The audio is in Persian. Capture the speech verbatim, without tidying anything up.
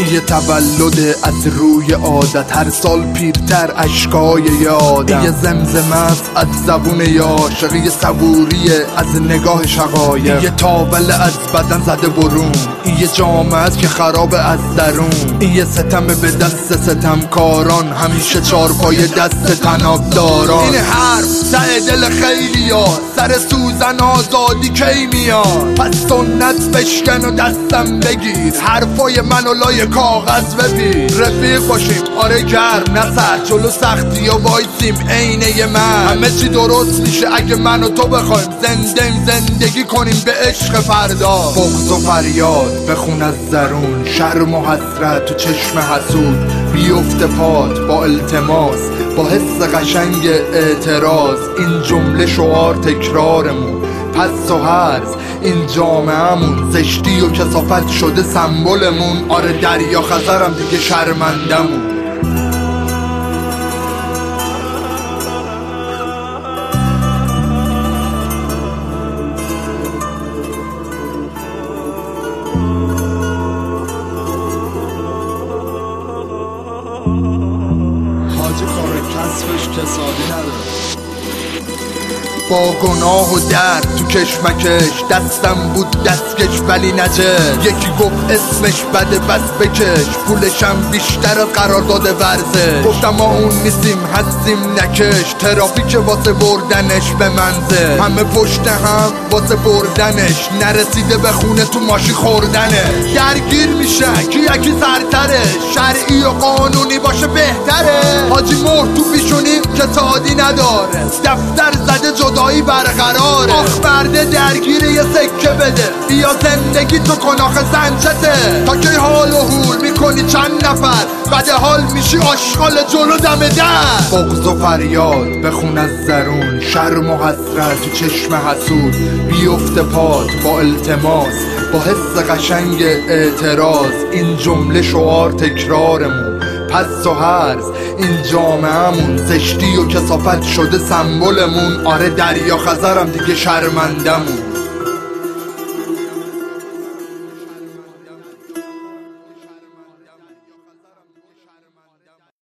یه تولد از روی عادت، هر سال پیرتر اشکای یه آدم. یه زمزمه است از زبون یه عاشق، یه صبوریه از نگاه شقایق. یه تاول از بدن زده برون، این یه جامعه است که خراب از درون. این یه ستم به دست ستمکاران، همیشه چارپای دست طنابداران. این حرف ته دل خیلی ها، سر سوزن آزادی کی میاد؟ پس سنت بشکن و دستم بگیر، حرفای منو لای کاغذ ببین. رفیق باشیم آره گرم نه سر، جلو سختی ها وایسیم عینه من. همه چی درست میشه اگه من و تو بخوایم زنده زندگی کنیم به عشق فردا. بغض و فریاد بخون از درون، شرم و حسرت تو چشم حسود. بیفته پات با التماس، با حس قشنگ اعتراض. این جمله شعار تکرارمون، پس و هرز این جامعه‌مون. زشتی و کثافت شده سمبلمون، آره دریا خزرم دیگه شرمندمون. حاجی کار کسبش کسادی نداره. با گناه و درد تو کشمکش، دستم بود دستکش ولی نجه. یکی گفت اسمش بده بس بکش، پولشم بیشتر از قرارداد ورزش. گفتم ما اون نیستیم هستیم نکش، ترافیک واسه بردنش به منزل. همه پشت هم واسه بردنش، نرسیده به خونه تو ماشین خوردنه. درگیر میشن کی یکی سرتره، شرعی و قانونی باشه بهتره. حاجی مهر تو پیشونی کسادی نداره، دفتر زده جدایی برقراره. آخ مرده درگیر یه سکه بده، بیا زندگی تو کن آخه زنچته. تا که حال و حول میکنی چند نفر، بعد حال میشی آشغال جلو دم در. بغض و فریاد بخون از درون، شرم و حسرت تو چشم حسود. بیفته پات با التماس، با حس قشنگ اعتراض. این جمله شعار تکرارمون، پس و هرز این جامعه‌مون. زشتی و کثافت شده سمبلمون، آره دریا خزرم دیگه شرمندمون.